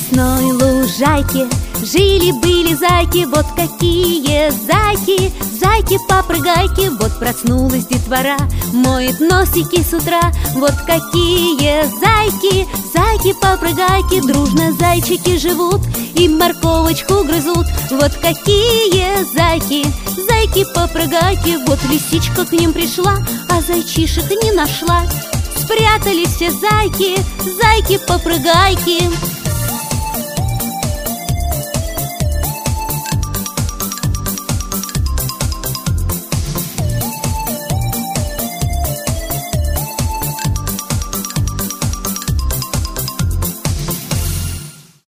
лесной лужайке жили-были зайки, вот какие зайки. Зайки-попрыгайки, вот проснулась детвора, моет носики с утра. Вот какие зайки. Зайки-попрыгайки, дружно зайчики живут и морковочку грызут. Вот какие зайки. Зайки-попрыгайки, вот лисичка к ним пришла, а зайчишек не нашла. Спрятались все зайки, зайки-попрыгайки.